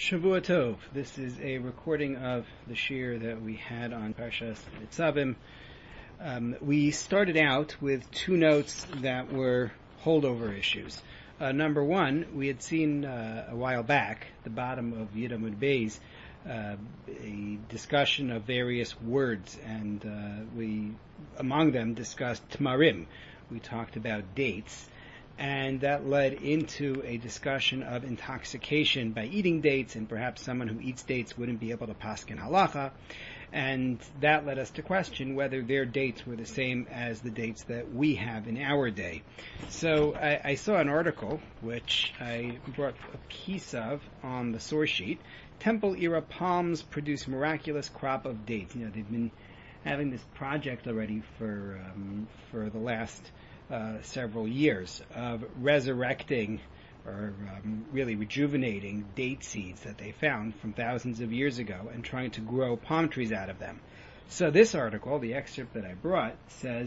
Shavua Tov. This is a recording of the shir that we had on Parshas Nitzavim. We started out with two notes that were holdover issues. Number one, we had seen a while back, the bottom of Yud Amud Beis, a discussion of various words, and we, among them, discussed tamarim. We talked about dates. And that led into a discussion of intoxication by eating dates, and perhaps someone who eats dates wouldn't be able to paskin halacha. And that led us to question whether their dates were the same as the dates that we have in our day. So I saw an article, which I brought a piece of on the source sheet. Temple era palms produce miraculous crop of dates. You know, they've been having this project already for the last several years of resurrecting or really rejuvenating date seeds that they found from thousands of years ago and trying to grow palm trees out of them. So this article, the excerpt that I brought, says,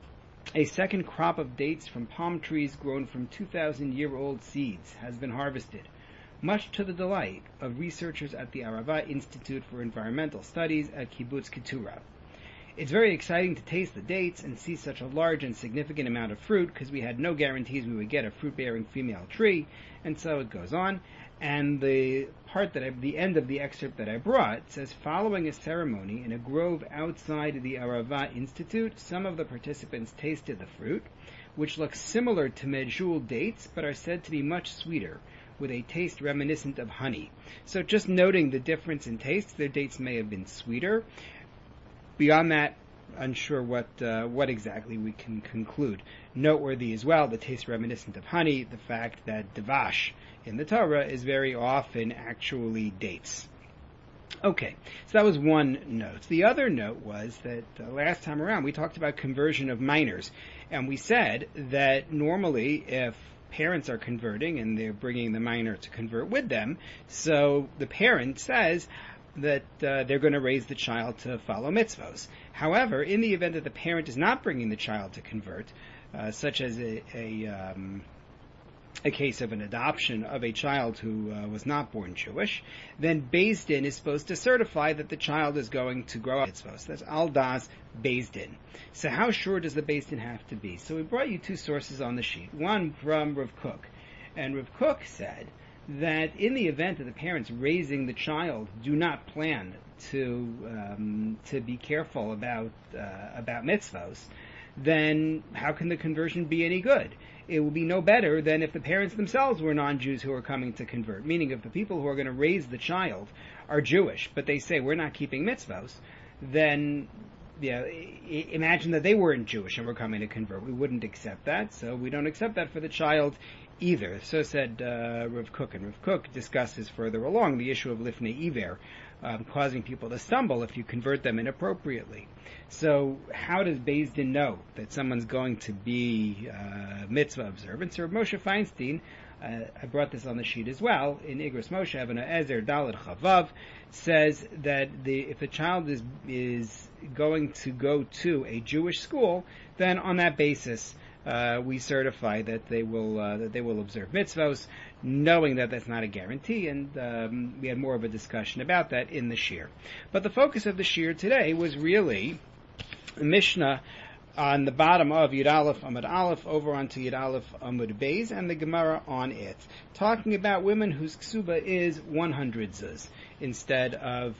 a second crop of dates from palm trees grown from 2,000-year-old seeds has been harvested, much to the delight of researchers at the Arava Institute for Environmental Studies at Kibbutz Keturah. It's very exciting to taste the dates and see such a large and significant amount of fruit because we had no guarantees we would get a fruit-bearing female tree, and so it goes on. And the end of the excerpt that I brought says, following a ceremony in a grove outside the Arava Institute, some of the participants tasted the fruit, which looks similar to medjool dates, but are said to be much sweeter, with a taste reminiscent of honey. So just noting the difference in taste, their dates may have been sweeter. Beyond that, unsure what exactly we can conclude. Noteworthy as well, the taste reminiscent of honey, the fact that devash in the Torah is very often actually dates. Okay, so that was one note. The other note was that last time around we talked about conversion of minors, and we said that normally if parents are converting and they're bringing the minor to convert with them, so the parent says that they're going to raise the child to follow mitzvos. However, in the event that the parent is not bringing the child to convert, such as a case of an adoption of a child who was not born Jewish, then Beis Din is supposed to certify that the child is going to grow up mitzvos. That's al das Beis Din. So how sure does the Beis Din have to be? So we brought you two sources on the sheet. One from Rav Kook. And Rav Kook said that in the event that the parents raising the child do not plan to be careful about mitzvos, then how can the conversion be any good? It will be no better than if the parents themselves were non-Jews who are coming to convert. Meaning, if the people who are going to raise the child are Jewish, but they say we're not keeping mitzvos, then imagine that they weren't Jewish and were coming to convert. We wouldn't accept that, so we don't accept that for the child either. So said Rav Kook, and Rav Kook discusses further along the issue of lifnei iver, causing people to stumble if you convert them inappropriately. So how does Beis Din know that someone's going to be mitzvah observant? So Moshe Feinstein, I brought this on the sheet as well, in Igros Moshe, Avnei Ezer Daled Chavav, says that if a child is going to go to a Jewish school, then on that basis we certify that they will observe mitzvos, knowing that that's not a guarantee, and we had more of a discussion about that in the shir. But the focus of the shir today was really Mishnah on the bottom of Yud Aleph Amud Aleph over onto Yud Aleph Amud Beis, and the Gemara on it, talking about women whose ksuba is 100 zuz instead of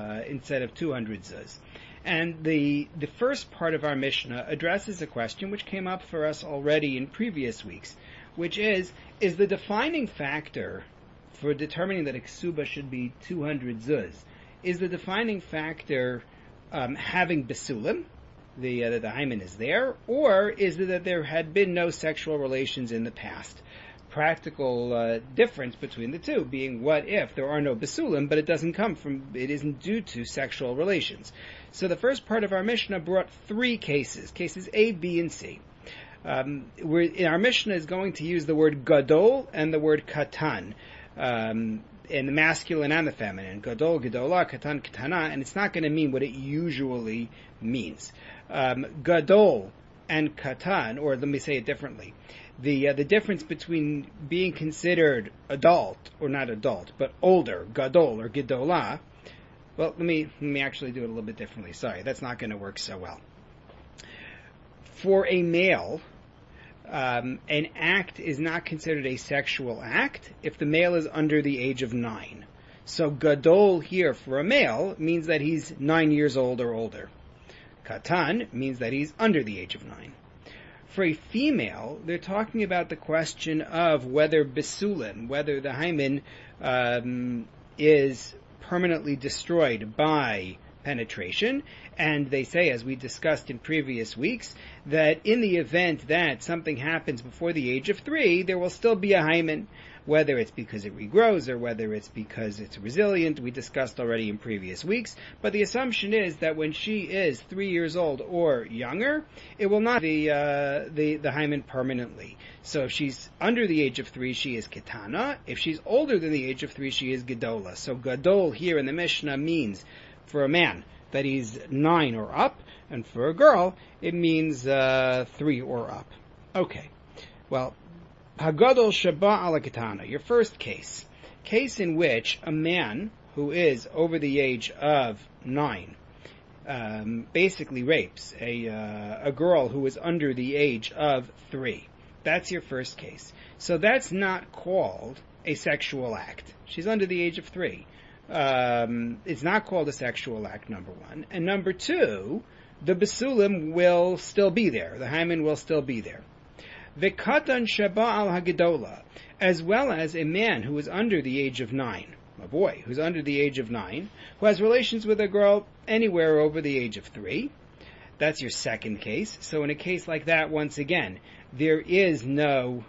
200 zuz. And the first part of our Mishnah addresses a question which came up for us already in previous weeks, which is the defining factor for determining that a ksuba should be 200 zuz, is the defining factor having besulim, that the hymen is there, or is it that there had been no sexual relations in the past? Practical difference between the two being, what if there are no besulim, but it isn't due to sexual relations? So the first part of our Mishnah brought three cases A, B, and C. Our Mishnah is going to use the word gadol and the word katan, in the masculine and the feminine, gadol, gadola, katan, katana, and it's not going to mean what it usually means. Gadol and katan, or let me say it differently, the difference between being considered adult, or not adult, but older, gadol or gedolah. Well, let me actually do it a little bit differently. Sorry, that's not going to work so well. For a male, an act is not considered a sexual act if the male is under the age of 9. So gadol here for a male means that he's 9 years old or older. Katan means that he's under the age of 9. For a female, they're talking about the question of whether besulim, whether the hymen is permanently destroyed by penetration, and they say, as we discussed in previous weeks, that in the event that something happens before the age of 3, there will still be a hymen, whether it's because it regrows or whether it's because it's resilient. We discussed already in previous weeks, but the assumption is that when she is 3 years old or younger, it will not be the hymen permanently. So if she's under the age of 3, she is ketana. If she's older than the age of 3, she is gedola. So gadol here in the Mishnah means, for a man, that he's 9 or up, and for a girl, it means 3 or up. Okay, well, Hagadol Shaba ala Ketana, your first case in which a man who is over the age of 9 basically rapes a girl who is under the age of 3. That's your first case. So that's not called a sexual act. She's under the age of 3. It's not called a sexual act, number one. And number two, the besulim will still be there. The hymen will still be there. V'katan sheba al hagedola, as well as a man who is under the age of 9, a boy who's under the age of 9, who has relations with a girl anywhere over the age of 3. That's your second case. So in a case like that, once again, there is no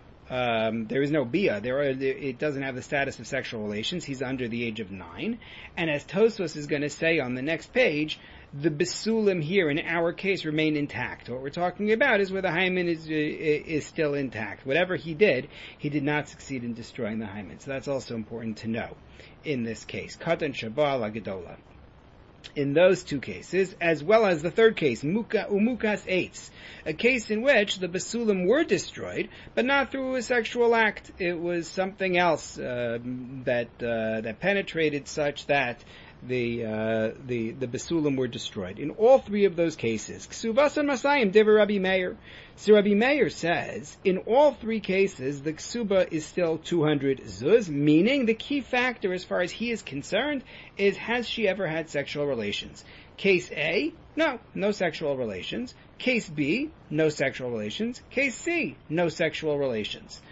bia. It doesn't have the status of sexual relations. He's under the age of 9. And as Tosfos is going to say on the next page, the besulim here in our case remain intact. What we're talking about is where the hymen is still intact. Whatever he did not succeed in destroying the hymen. So that's also important to know in this case. Katan shaba la gedola. In those two cases, as well as the third case, umukas eitz, a case in which the besulim were destroyed, but not through a sexual act. It was something else that penetrated such that the besulim were destroyed. In all three of those cases, ksuvas and masayim diver Rabbi Meir. So Rabbi Meir says, in all three cases, the ksuba is still 200 zuz, meaning the key factor as far as he is concerned is, has she ever had sexual relations? Case A, no sexual relations. Case B, no sexual relations. Case C, no sexual relations.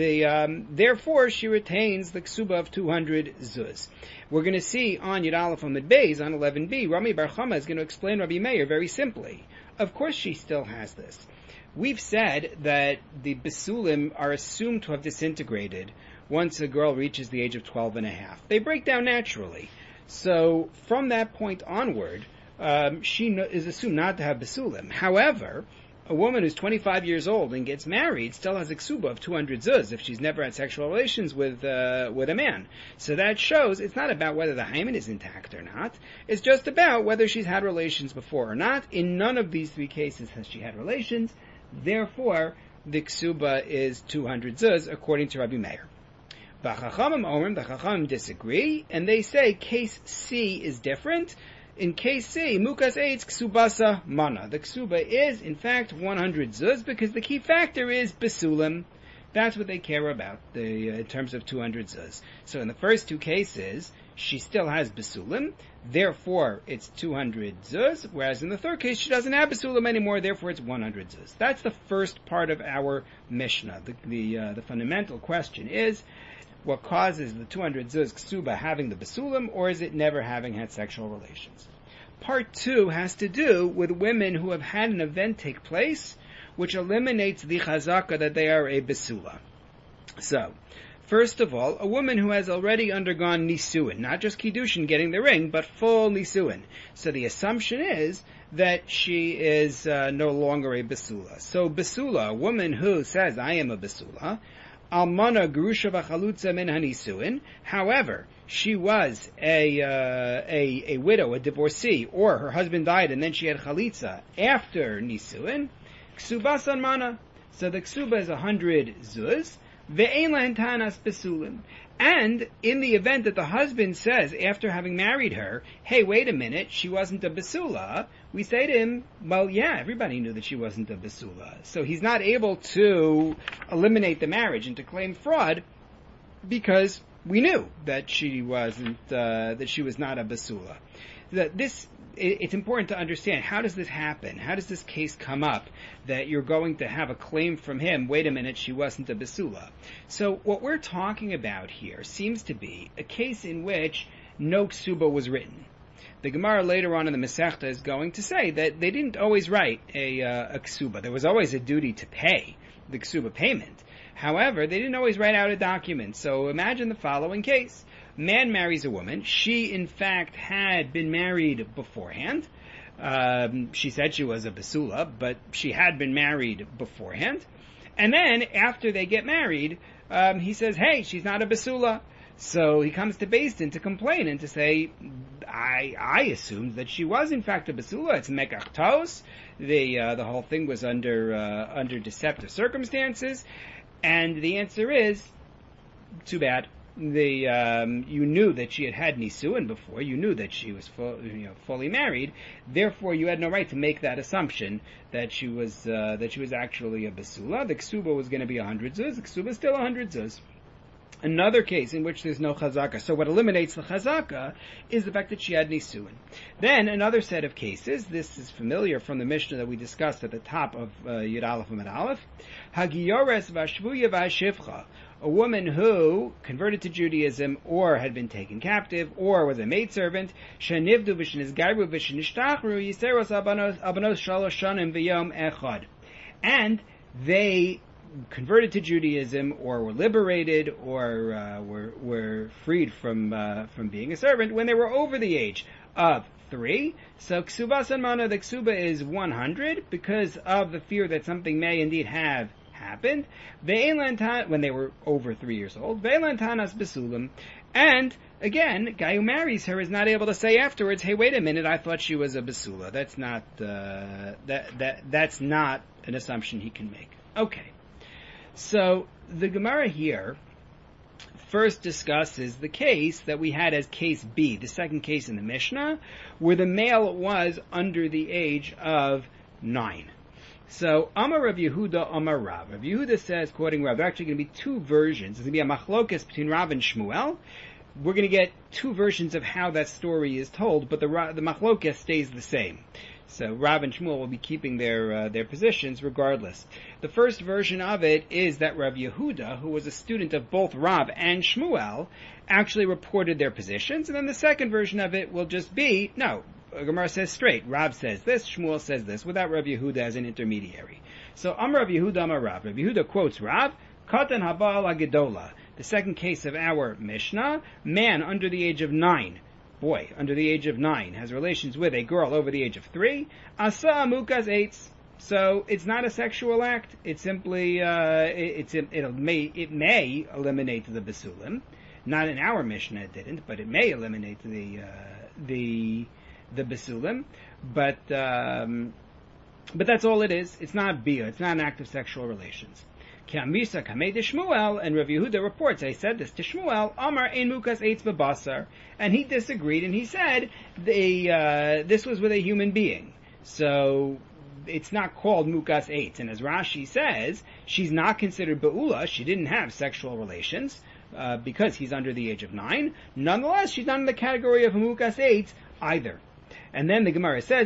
Therefore, she retains the ksuba of 200 zuz. We're going to see on Yud Aleph Amud Beis, on 11b, Rami Bar Chama is going to explain Rabbi Meir very simply. Of course she still has this. We've said that the besulim are assumed to have disintegrated once a girl reaches the age of 12 and a half. They break down naturally. So from that point onward, she is assumed not to have besulim. However, a woman who's 25 years old and gets married still has a ksuba of 200 zuz if she's never had sexual relations with a man. So that shows it's not about whether the hymen is intact or not. It's just about whether she's had relations before or not. In none of these three cases has she had relations. Therefore, the ksuba is 200 zuz according to Rabbi Meir. The Chachamim disagree, and they say case C is different. In case C, mukas eitz ksubasa mana. The ksuba is, in fact, 100 zuz because the key factor is besulim. That's what they care about in terms of 200 zuz. So in the first two cases, she still has besulim, therefore it's 200 zuz, whereas in the third case she doesn't have besulim anymore, therefore it's 100 zuz. That's the first part of our Mishnah. The fundamental question is, what causes the 200 zuz ksuba having the besulim, or is it never having had sexual relations? Part 2 has to do with women who have had an event take place which eliminates the chazaka that they are a besula. So, first of all, a woman who has already undergone nisuin, not just kiddushin, getting the ring, but full nisuin. So the assumption is that she is no longer a besula. So besula, a woman who says, I am a besula, almana grusha v'chalutza min hanisuin. However, she was a widow, a divorcee, or her husband died and then she had chalitza after nisuin. Ksubas almana. So the ksuba is 100 zuz. Ve'ein lahen tanas besulim. And in the event that the husband says, after having married her, hey, wait a minute, she wasn't a basula, we say to him, well, yeah, everybody knew that she wasn't a basula. So he's not able to eliminate the marriage and to claim fraud because we knew that she wasn't, that she was not a basula. It's important to understand, how does this happen? How does this case come up that you're going to have a claim from him, wait a minute, she wasn't a basula? So what we're talking about here seems to be a case in which no ksuba was written. The Gemara later on in the Masechta is going to say that they didn't always write a ksuba. There was always a duty to pay the ksuba payment. However, they didn't always write out a document. So imagine the following case. Man marries a woman. She, in fact, had been married beforehand. She said she was a basula, but she had been married beforehand. And then, after they get married, he says, hey, she's not a basula. So he comes to Beis Din to complain and to say, I assumed that she was, in fact, a basula. It's mekach tos. The whole thing was under deceptive circumstances. And the answer is, too bad. You knew that she had nisuin before. You knew that she was fully married. Therefore, you had no right to make that assumption that she was actually a basula. The ksuba was going to be 100 zuz. The ksuba is still 100 zuz. Another case in which there's no chazaka. So what eliminates the chazaka is the fact that she had nisuin. Then another set of cases. This is familiar from the Mishnah that we discussed at the top of Yud Aleph and Aleph. Hagiyores v'ashvuya v'ashivcha. A woman who converted to Judaism, or had been taken captive, or was a maidservant, shenivdu v'shenizgarbu v'shenishtachru yiseros abanos shalosh shanim v'yom echad. And they converted to Judaism, or were liberated, or were freed from being a servant when they were over the age of 3. So ksuba sanmana, the ksuba is 100 because of the fear that something may indeed have happened. When they were over 3 years old. Ve'elantanas besulim. And again, guy who marries her is not able to say afterwards, hey, wait a minute, I thought she was a basula. That's not that's not an assumption he can make. Okay. So the Gemara here first discusses the case that we had as case B, the second case in the Mishnah, where the male was under the age of 9. So, Amar Rav Yehuda, Amar Rav. Rav Yehuda says, quoting Rav, there are actually going to be two versions. There's going to be a machlokas between Rav and Shmuel. We're going to get two versions of how that story is told, but the machlokas stays the same. So Rav and Shmuel will be keeping their positions regardless. The first version of it is that Rav Yehuda, who was a student of both Rav and Shmuel, actually reported their positions, and then the second version of it will just be, no, Gemara says straight, Rav says this, Shmuel says this, without Rav Yehuda as an intermediary. So Rav Yehuda, Amar Rav. Rav Yehuda quotes Rav, Katan Habal Agedola, the second case of our Mishnah, man under the age of 9, boy under the age of 9 has relations with a girl over the age of 3, asa amukas eitz. So it's not a sexual act. It's simply it may eliminate the basulim. Not in our Mishnah it didn't, but it may eliminate the basulim. But that's all it is. It's not bia. It's not an act of sexual relations. Kamisa kamei de Shmuel, and Rav Yehuda reports, I said this to Shmuel, Amar ein mukas eitz bebasar, and he disagreed, and he said this was with a human being. So it's not called mukas eitz, and as Rashi says, she's not considered be'ula, she didn't have sexual relations, because he's under the age of 9. Nonetheless, she's not in the category of mukas eitz either. And then the Gemara says,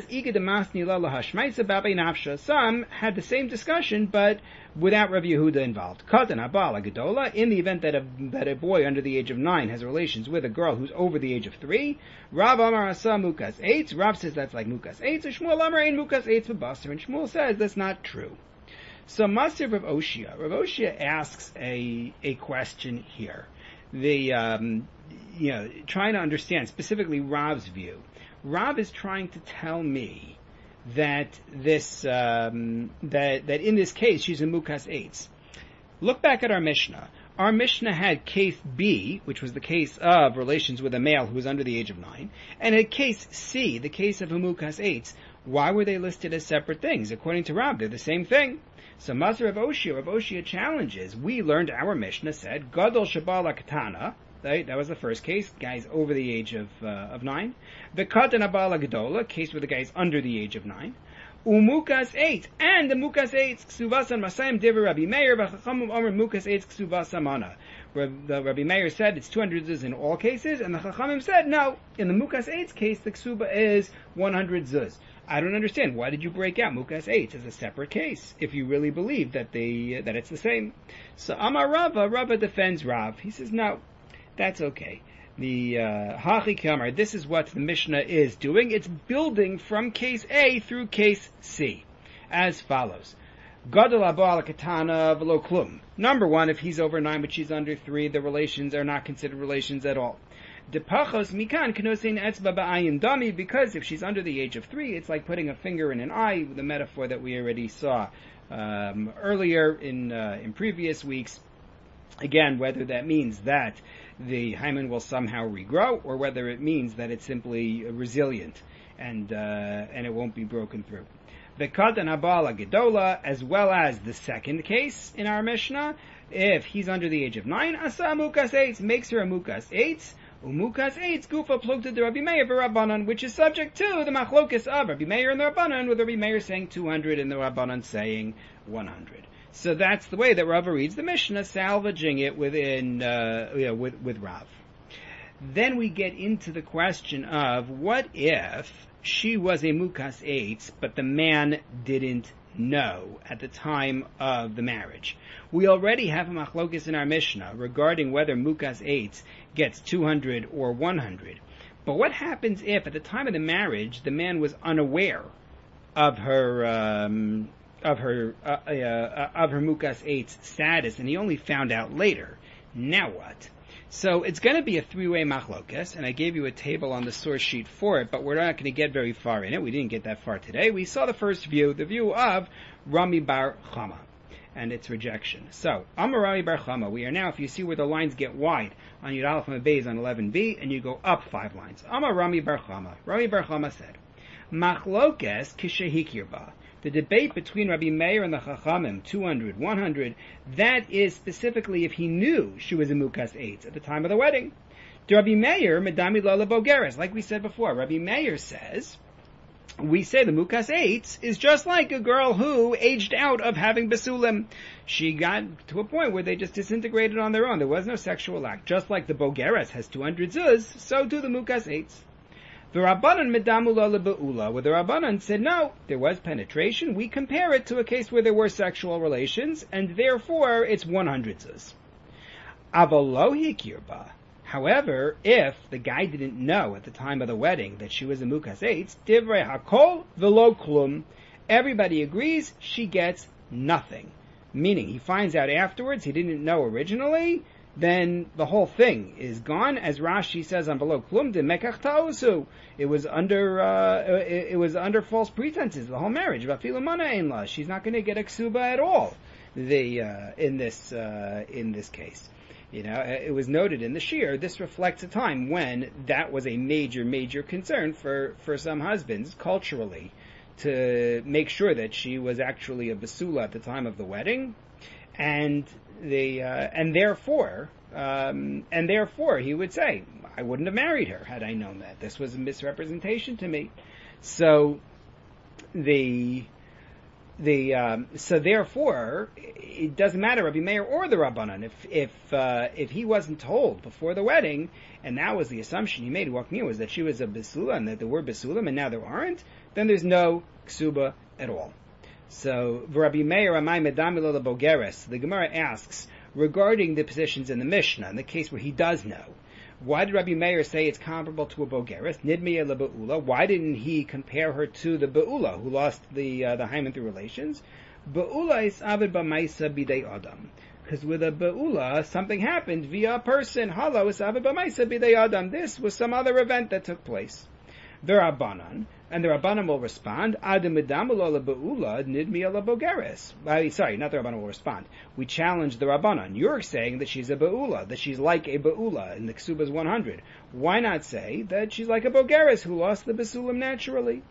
some had the same discussion, but without Rav Yehuda involved. In the event that a boy under the age of 9 has relations with a girl who's over the age of 3, Rav Amar Asa Mukas Eitz, Rav says that's like Mukas Eitz, and Shmuel Amar Ein Mukas Eitz B'Basar, and Shmuel says that's not true. So Masir Rav Oshia asks a question here. Trying to understand specifically Rav's view. Rav is trying to tell me that that in this case she's a mukas eitz. Look back at our Mishnah. Our Mishnah had case B, which was the case of relations with a male who was under the age of 9, and had case C, the case of a mukas eitz. Why were they listed as separate things? According to Rav, they're the same thing. So Maser Rav Oshia challenges. We learned, our Mishnah said, Gadol Shabala Katana. Right? That was the first case, guys over the age of 9. The Katan Abala Gedola, case where the guy's under the age of 9. Umukas 8, and the Mukas 8, Ksuvasan Masayim Diver Rabbi Meir, Vachachamum Omer Mukas 8, Ksuvasa Mana. Rabbi Meir said it's 200 zuz in all cases, and the Chachamim said, no, in the Mukas 8 case, the Ksuba is 100 zuz. I don't understand. Why did you break out Mukas 8 as a separate case, if you really believe that that it's the same? So Amar Rava defends Rav. He says, no, that's okay. The Hachi Kamar, this is what the Mishnah is doing. It's building from case A through case C, as follows. Gadol Abal Katana Velo Klum. Number 1, if he's over 9 but she's under 3, the relations are not considered relations at all. Depachos mikan kenosein etzba ba'ayin dami, because if she's under the age of 3, it's like putting a finger in an eye, the metaphor that we already saw earlier in previous weeks. Again, whether that means that the hymen will somehow regrow, or whether it means that it's simply resilient and it won't be broken through. The Katan Abala Gedola, as well as the second case in our Mishnah, if he's under the age of 9, Asa Mukas 8 makes her a Mukas 8, Umukas 8 Gufa Plukta de Rabbi Meir Rabbanan, which is subject to the Machlokes of Rabbi Meir and the Rabbanan, with Rabbi Meir saying 200 and the Rabbanan saying 100. So that's the way that Rava reads the Mishnah, salvaging it within with Rav. Then we get into the question of, what if she was a Mukas 8, but the man didn't know at the time of the marriage? We already have a machlokes in our Mishnah regarding whether Mukas 8 gets 200 or 100. But what happens if at the time of the marriage the man was unaware of her Mukas 8 status, and he only found out later? Now what? So it's going to be a three-way machlokes, and I gave you a table on the source sheet for it, but we're not going to get very far in it. We didn't get that far today. We saw the first view, the view of Rami Bar Chama and its rejection. So, Amar Rami Bar Chama, we are now, if you see where the lines get wide on Yud Aleph and Beis on 11b, and you go up 5 lines. Amar Rami Bar Chama. Rami Bar Chama said, machlokes kishehikir ba. The debate between Rabbi Meir and the Chachamim, 200, 100, that is specifically if he knew she was a Mukas 8 at the time of the wedding. To Rabbi Meir, Medami Lola Bogeres, like we said before, Rabbi Meir says, we say the Mukas 8 is just like a girl who aged out of having Basulim. She got to a point where they just disintegrated on their own. There was no sexual act. Just like the Bogeres has 200 zuz, so do the Mukas 8s. The Rabbanan medamula lebeula, where the Rabbanan said, no, there was penetration. We compare it to a case where there were sexual relations, and therefore it's 100 zuz. Avalohi kirba. However, if the guy didn't know at the time of the wedding that she was a Mukas 8, divrei hakol velo klum, everybody agrees she gets nothing. Meaning, he finds out afterwards, he didn't know originally, then the whole thing is gone. As Rashi says on below, klum de mekach ta'osu. It was under false pretenses, the whole marriage. She's not going to get a ksuba at all. In this case, it was noted in the shir. This reflects a time when that was a major concern for some husbands culturally, to make sure that she was actually a basula at the time of the wedding, and therefore he would say, I wouldn't have married her had I known that. This was a misrepresentation to me. So so therefore it doesn't matter Rabbi Meir or the Rabbanan. If he wasn't told before the wedding, and that was the assumption he made walking in, was that she was a basula and that there were basulim and now there aren't, then there's no ksuba at all. So, Rabbi Meir Amai Medamilo the Bogeres, the Gemara asks, regarding the positions in the Mishnah, in the case where he does know, why did Rabbi Meir say it's comparable to a Bogeres? Nidmiya leBe'ula. Why didn't he compare her to the Be'ula, who lost the hymen through relations? Be'ula is avid b'maisa bidei adam. Because with a Be'ula, something happened via a person. Hala is avid b'maisa bidei adam. This was some other event that took place. The Rabbanan, and the Rabbanan will respond, Adam Medamulo leBe'ula nidmiya leBogeres. Sorry, not the Rabbanan will respond. We challenge the Rabbanan. You're saying that she's a Be'ula, that she's like a Be'ula, and the Ksuba's 100. Why not say that she's like a Bogeres who lost the Basulim naturally?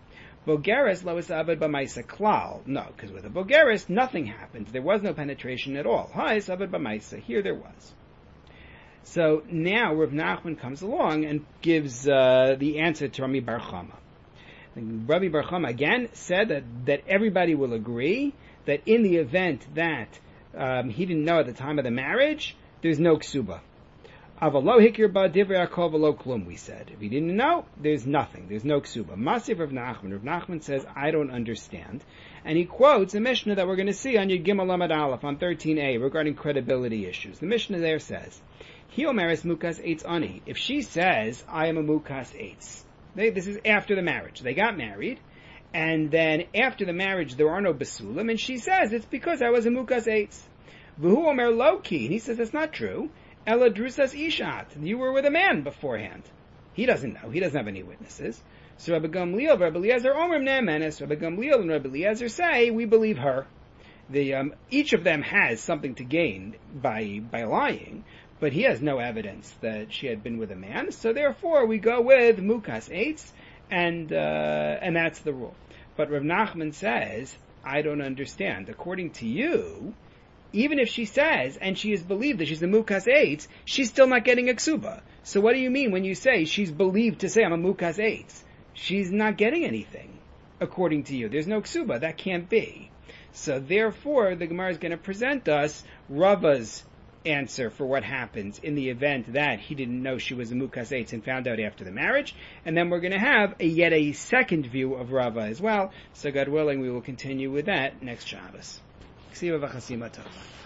Bogeres lo isabed b'maisa klal. No, because with a bogeres, nothing happens. There was no penetration at all. Ha isabed b'maisa. Here there was. So now Rav Nachman comes along and gives the answer to Rabbi Bar Chama. Rabbi Bar Chama again said that everybody will agree that in the event that he didn't know at the time of the marriage, there's no ksuba. Avalo hikir ba divrei Yaakov v'lo klum, we said. If he didn't know, there's nothing. There's no ksuba. Masif Rav Nachman. Rav Nachman says, I don't understand. And he quotes a Mishnah that we're going to see on Yud Gimel Lamed Aleph on 13a regarding credibility issues. The Mishnah there says, Hi omeres mukas eitz ani. If she says, I am a mukas eitz. This is after the marriage. They got married, and then after the marriage there are no basulim, and she says, it's because I was a mukas eitz. V'hu omer loki. And he says, that's not true. Ela drusas ishat. You were with a man beforehand. He doesn't know. He doesn't have any witnesses. So Rabbi Gamliel and Rabbi Eliezer omer ne'emenes. Rabbi Gamliel and Rabbi Eliezer say, we believe her. Each of them has something to gain by lying, but he has no evidence that she had been with a man, so therefore we go with mukas eitz, and that's the rule. But Rav Nachman says, I don't understand. According to you, even if she says, and she is believed that she's a mukas eitz, she's still not getting a ksuba. So what do you mean when you say she's believed to say I'm a mukas eitz? She's not getting anything, according to you. There's no ksuba. That can't be. So therefore, the Gemara is going to present us Rava's answer for what happens in the event that he didn't know she was a mukas eitz and found out after the marriage, and then we're going to have yet a second view of Rava as well. So God willing, we will continue with that next Shabbos.